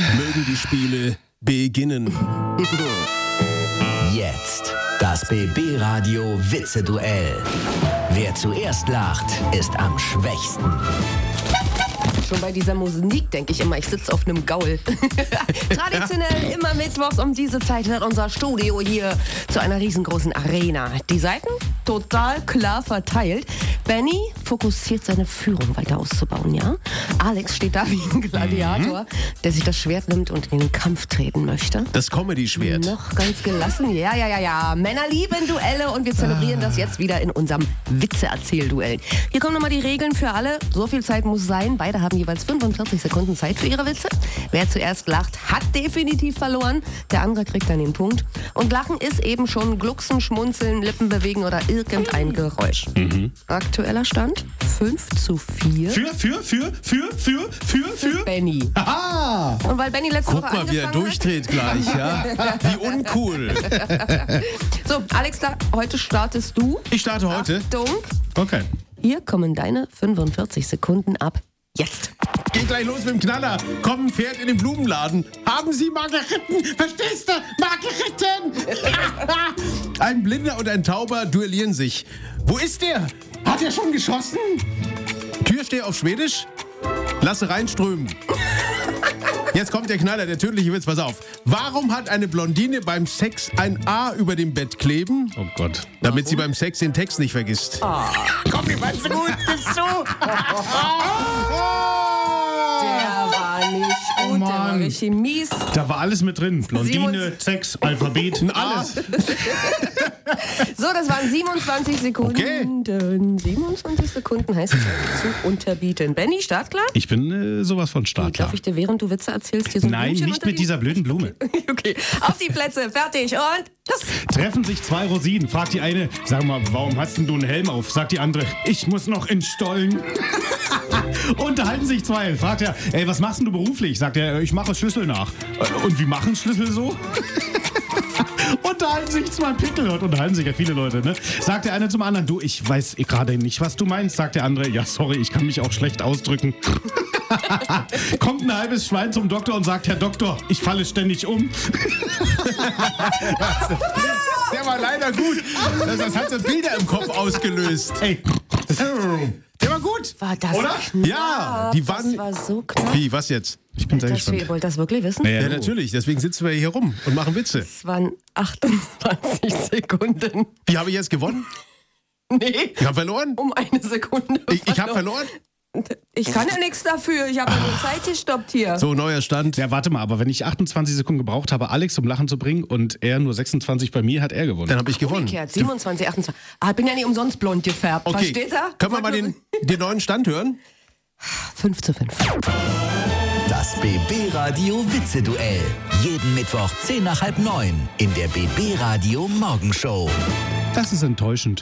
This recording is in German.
Mögen die Spiele beginnen. Jetzt das BB-Radio Witze-Duell. Wer zuerst lacht, ist am schwächsten. Schon bei dieser Musik denke ich immer, ich sitze auf einem Gaul. Traditionell immer mittwochs um diese Zeit wird unser Studio hier zu einer riesengroßen Arena. Die Seiten total klar verteilt. Benny fokussiert seine Führung weiter auszubauen, ja? Alex steht da wie ein Gladiator, der sich das Schwert nimmt und in den Kampf treten möchte. Das Comedy-Schwert. Noch ganz gelassen. Ja. Männer lieben Duelle und wir zelebrieren das jetzt wieder in unserem Witze-Erzähl-Duell. Hier kommen nochmal die Regeln für alle. So viel Zeit muss sein. Beide haben jeweils 45 Sekunden Zeit für ihre Witze. Wer zuerst lacht, hat definitiv verloren. Der andere kriegt dann den Punkt. Und Lachen ist eben schon Glucksen, Schmunzeln, Lippen bewegen oder irgendein Geräusch. Aktueller Stand 5:4. Für Benny. Aha! Und weil Benny letzte Guck Woche mal, wie er angefangen durchdreht gleich, ja? Wie uncool. hat. So, Alex, heute startest du. Ich starte heute. Achtung. Okay. Hier kommen deine 45 Sekunden ab. Jetzt. Geht gleich los mit dem Knaller. Komm, Pferd in den Blumenladen. Haben Sie Margeriten? Verstehst du? Margeriten! Ein Blinder und ein Tauber duellieren sich. Wo ist der? Hat er schon geschossen? Türsteher auf Schwedisch? Lasse reinströmen. Jetzt kommt der Knaller, der tödliche Witz, pass auf. Warum hat eine Blondine beim Sex ein A über dem Bett kleben? Oh Gott. Damit sie beim Sex den Text nicht vergisst. Komm, wie meinst du gut? Bist du? Der war nicht gut, der war Mann. richtig mies. Da war alles mit drin. Blondine, Sex, Alphabet, alles. So, das waren 27 Sekunden. Okay. 27 Sekunden heißt es zu unterbieten. Benny, startklar? Ich bin sowas von startklar. Darf ich dir, während du Witze erzählst, hier so ein Nein, Blümchen nicht unter mit die- dieser blöden Blume. Okay, auf die Plätze, fertig und los. Treffen sich zwei Rosinen. Fragt die eine, sag mal, warum hast denn du einen Helm auf? Sagt die andere, ich muss noch in Stollen. Unterhalten sich zwei. Fragt er, ey, was machst denn du beruflich? Sagt er, ich mache Schlüssel nach. Und wie machen Schlüssel so? Unterhalten sich zwei Pickel. Dort unterhalten sich ja viele Leute, ne? Sagt der eine zum anderen, du, ich weiß gerade nicht, was du meinst. Sagt der andere, ja, sorry, ich kann mich auch schlecht ausdrücken. Kommt ein halbes Schwein zum Doktor und sagt, Herr Doktor, ich falle ständig um. Der war leider gut. Das hat so Bilder im Kopf ausgelöst. Ey. Der war gut. War das Oder? knapp? Ja, die waren... Das war so knapp. Wie, was jetzt? Ich bin sehr Ihr gespannt. wollt das wirklich wissen? Ja, natürlich. Deswegen sitzen wir hier rum und machen Witze. Es waren 28 Sekunden. Wie, habe ich jetzt gewonnen? Nee, Ich habe verloren? um eine Sekunde. Ich habe verloren? Ich kann ja nichts dafür. Ich habe ja nur Zeit gestoppt hier. So, neuer Stand. Ja, warte mal, aber wenn ich 28 Sekunden gebraucht habe, Alex zum Lachen zu bringen und er nur 26 bei mir, hat er gewonnen. Dann habe ich gewonnen. Umgekehrt, 27, 28. Ah, ich bin ja nicht umsonst blond gefärbt. Okay, Versteht er? können wir mal den neuen Stand hören? 5:5. Das BB-Radio Witze-Duell. Jeden Mittwoch 10 nach halb 9 in der BB-Radio Morgenshow. Das ist enttäuschend.